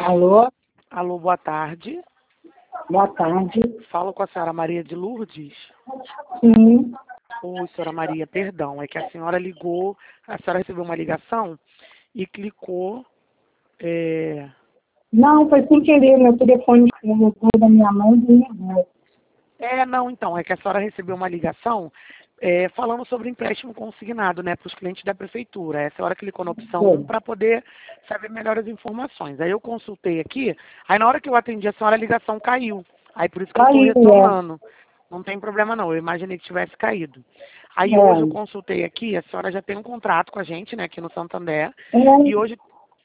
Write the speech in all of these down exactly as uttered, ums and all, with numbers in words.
Alô? Alô, boa tarde. Boa tarde. Falo com a senhora Maria de Lourdes. Sim. Oi, senhora Maria, perdão, é que a senhora ligou, a senhora recebeu uma ligação e clicou. É... Não, foi sem querer, meu telefone chegou da minha mãe e ligou. é, não, então, é que a senhora recebeu uma ligação é, falando sobre empréstimo consignado, né, para os clientes da prefeitura. Essa hora clicou na opção um Sim. para poder saber melhor as informações. Aí eu consultei aqui, aí na hora que eu atendi a senhora, a ligação caiu. Aí por isso que eu estou Caiu, retornando. Não tem problema não, eu imaginei que tivesse caído. Aí hoje eu é. consultei aqui, a senhora já tem um contrato com a gente, né, aqui no Santander, É. e hoje,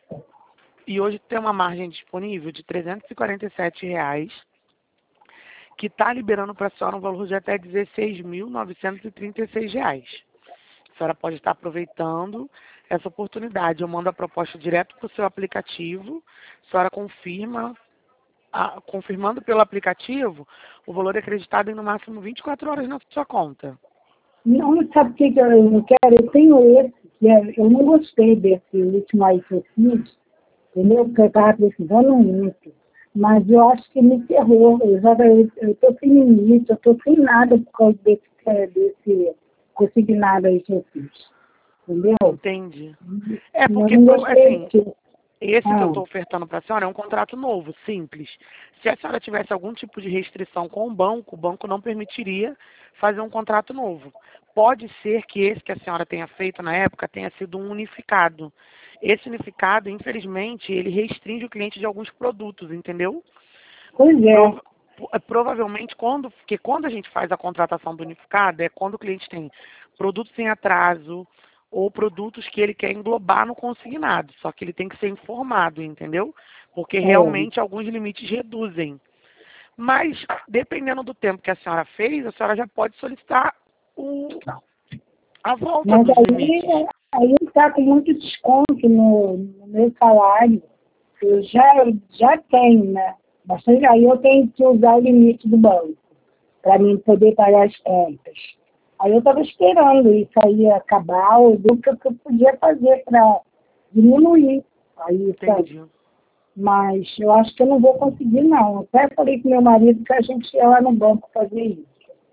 e hoje tem uma margem disponível de trezentos e quarenta e sete reais, que está liberando para a senhora um valor de até dezesseis mil novecentos e trinta e seis reais. A senhora pode estar aproveitando essa oportunidade. Eu mando a proposta direto para o seu aplicativo, a senhora confirma, a, confirmando pelo aplicativo, o valor é acreditado em no máximo vinte e quatro horas na sua conta. Não, sabe o que que eu não quero? Eu tenho esse, que é, eu não gostei desse último aí que eu fiz, entendeu? Porque eu estava precisando muito. Mas eu acho que me ferrou. Eu já eu estou sem limite, eu estou sem nada por causa desse, é, desse consignado aí que eu fiz. Entendeu? Entendi. É Eu porque, não pro- gostei assim, disso. esse que eu Ah, estou ofertando para a senhora é um contrato novo, simples. Se a senhora tivesse algum tipo de restrição com o banco, o banco não permitiria fazer um contrato novo. Pode ser que esse que a senhora tenha feito na época tenha sido um unificado. Esse unificado, infelizmente, ele restringe o cliente de alguns produtos, entendeu? pois é. Prova- Provavelmente, quando, porque quando a gente faz a contratação do unificado, é quando o cliente tem produtos em atraso ou produtos que ele quer englobar no consignado. Só que ele tem que ser informado, entendeu? Porque É. realmente alguns limites reduzem. Mas, dependendo do tempo que a senhora fez, a senhora já pode solicitar o, a volta Mas dos limites. aí, aí está com muito desconto no, no meu salário. Eu já, já tenho, né? Bastante, aí eu tenho que usar o limite do banco para mim poder pagar as contas. Aí eu estava esperando isso aí acabar, ou ver o que eu podia fazer para diminuir. Aí, sabe? Entendi. Mas eu acho que eu não vou conseguir, não. Eu até falei com meu marido que a gente ia lá no banco fazer isso.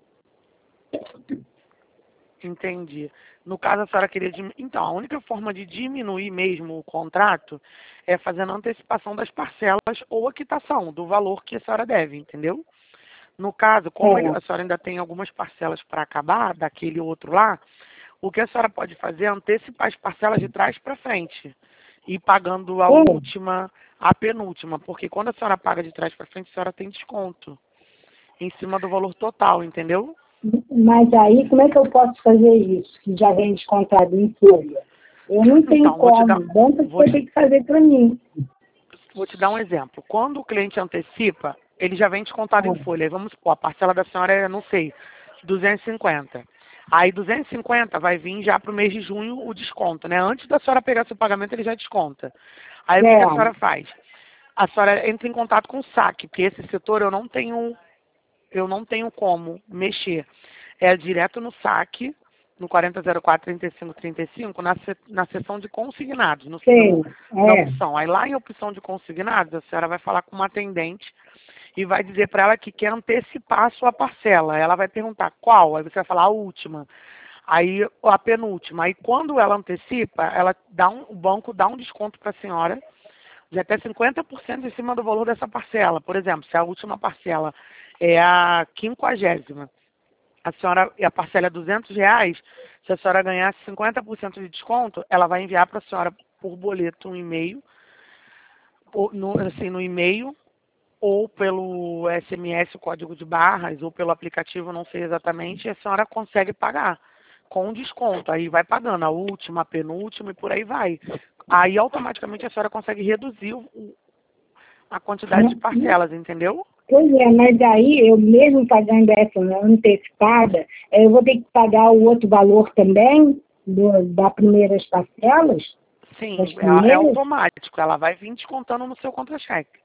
Entendi. No caso, a senhora queria... dim- Então, a única forma de diminuir mesmo o contrato é fazendo a antecipação das parcelas ou a quitação do valor que a senhora deve, entendeu? No caso, como ele- É. a senhora ainda tem algumas parcelas para acabar, daquele outro lá, o que a senhora pode fazer é antecipar as parcelas de trás para frente e pagando a É. última, a penúltima, porque quando a senhora paga de trás para frente, a senhora tem desconto em cima do valor total, entendeu? Mas aí, como é que eu posso fazer isso, que já vem descontado em folha? Eu não tenho Então, vou te dar, como. O banco vou vai te ter que fazer para mim. Vou te dar um exemplo. Quando o cliente antecipa, ele já vem descontado em Ah, folha. Aí vamos supor, a parcela da senhora é, não sei, duzentos e cinquenta. Aí duzentos e cinquenta vai vir já para o mês de junho o desconto, né? Antes da senhora pegar seu pagamento, ele já desconta. Aí o que, que a senhora é, faz? A senhora entra em contato com o saque, porque esse setor eu não tenho, eu não tenho como mexer. É direto no saque, no quarenta zero quatro, trinta e cinco trinta e cinco, na, se- na seção de consignados, no, sei. no- na É. opção. Aí lá em opção de consignados, a senhora vai falar com uma atendente e vai dizer para ela que quer antecipar a sua parcela. Ela vai perguntar qual, aí você vai falar a última. Aí a penúltima. Aí quando ela antecipa, ela dá um, o banco dá um desconto para a senhora de até cinquenta por cento em cima do valor dessa parcela. Por exemplo, se a última parcela é a quinquagésima, a senhora, e a parcela é duzentos reais, se a senhora ganhar cinquenta por cento de desconto, ela vai enviar para a senhora por boleto um e-mail, ou no, assim, no e-mail, ou pelo S M S, o código de barras, ou pelo aplicativo, não sei exatamente, e a senhora consegue pagar com desconto. Aí vai pagando a última, a penúltima e por aí vai. Aí automaticamente a senhora consegue reduzir o, o- a quantidade de parcelas, entendeu? Pois é, mas aí eu mesmo pagando essa antecipada, eh, eu vou ter que pagar o outro valor também do, das primeiras parcelas? Das Sim, é, é primeiras? automático. Ela vai vir descontando no seu contra-cheque.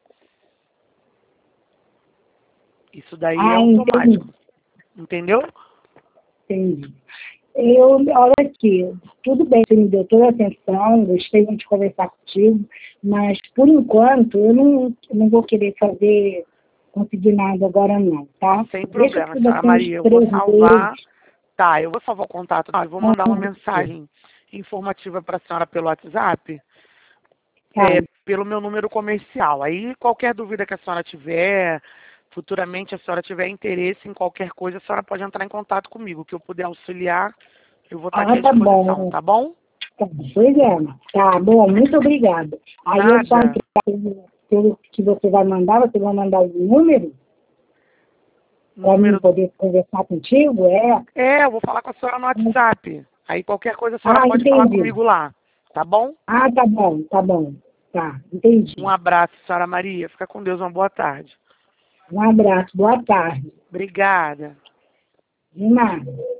Isso daí é Ah, entendi. automático. Entendeu? Entendi. Eu, olha aqui, tudo bem, você me deu toda a atenção, gostei muito de conversar contigo, mas por enquanto eu não, não vou querer fazer, conseguir nada agora não, tá? Sem Deixa problema, que senhora daqui uns Maria. Eu vou três salvar. meses. Tá, eu vou salvar o contato. Não, eu vou mandar uma Ah, mensagem informativa para a senhora pelo WhatsApp, tá, é, pelo meu número comercial. Aí, qualquer dúvida que a senhora tiver, futuramente a senhora tiver interesse em qualquer coisa, a senhora pode entrar em contato comigo, que eu puder auxiliar, eu vou estar aqui ah, à tá disposição, bom. tá bom? Tá, pois é, tá bom, muito obrigada. Aí é só Nada. pelo, pelo que você vai mandar, você vai mandar o número para mim Número. poder conversar contigo, é? É, eu vou falar com a senhora no WhatsApp. Aí qualquer coisa a senhora Ah, pode falar entendi. comigo lá, tá bom? Ah, tá bom, tá bom. Tá, Um entendi. abraço, senhora Maria. Fica com Deus, uma boa tarde. Um abraço, boa tarde. Obrigada. De nada.